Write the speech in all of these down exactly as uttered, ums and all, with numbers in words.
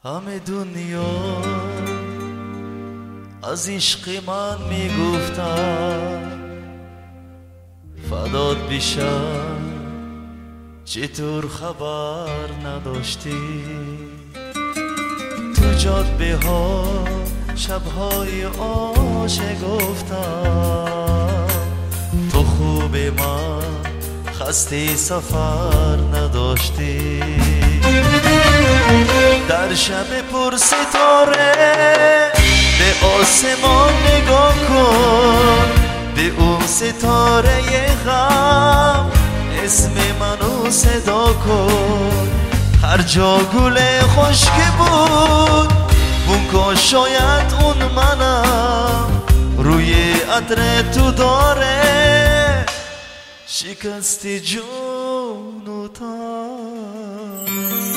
همه دنیا از عشق من میگفتن فدات بشم، چطور خبر نداشتی؟ تو جاده ها شبهای عاشق گفتم تو خوب من خسته سفر نداشتی. در شب پر ستاره به آسمان نگاه کن، به اون ستاره غم اسم منو صدا کن. هر جا گل خشک بود اون کاش شاید اون منم، روی عطر تو داره شکست جون و تن.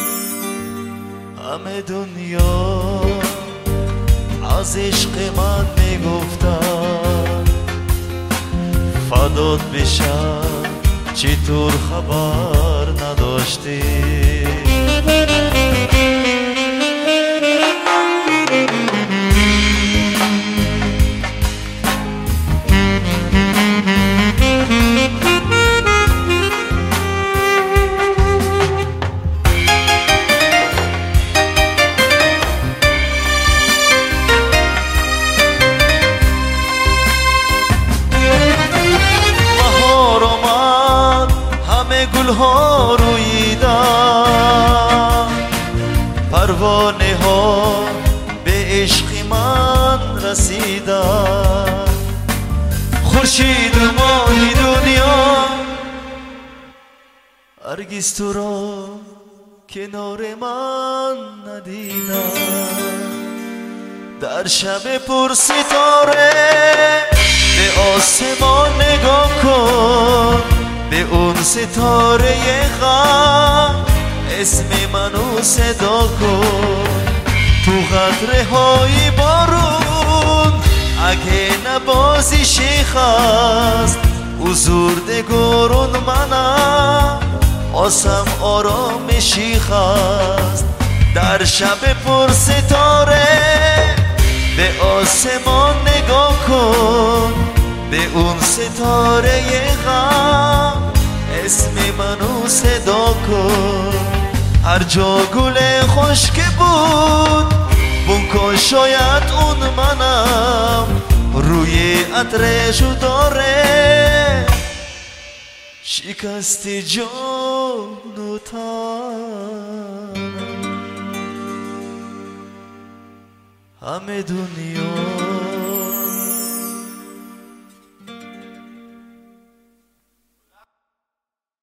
همه دنیا از عشق من میگفتن فدات بشم، چطور خبر نداشتی؟ گلها رویدن، پروانه ها به عشق من رسیدن. خورشید و ماه دنیا هرگز تو را کنار من ندیدن. در شب پر ستاره به آسمان نگاه کن، به اون ستاره غم اسم منو صدا کن. تو قطره های بارون اگه نبازی شیخ است، حضور دگرون منم آسم آرام شیخ است. در شب پر ستاره به آسمان نگاه کن، به اون ستاره غم اسم منو صدا کن. هر جا گل خشک بود اون کاش شاید اون منم، روی عطرشو داره شکست جان و تن. همه دنیا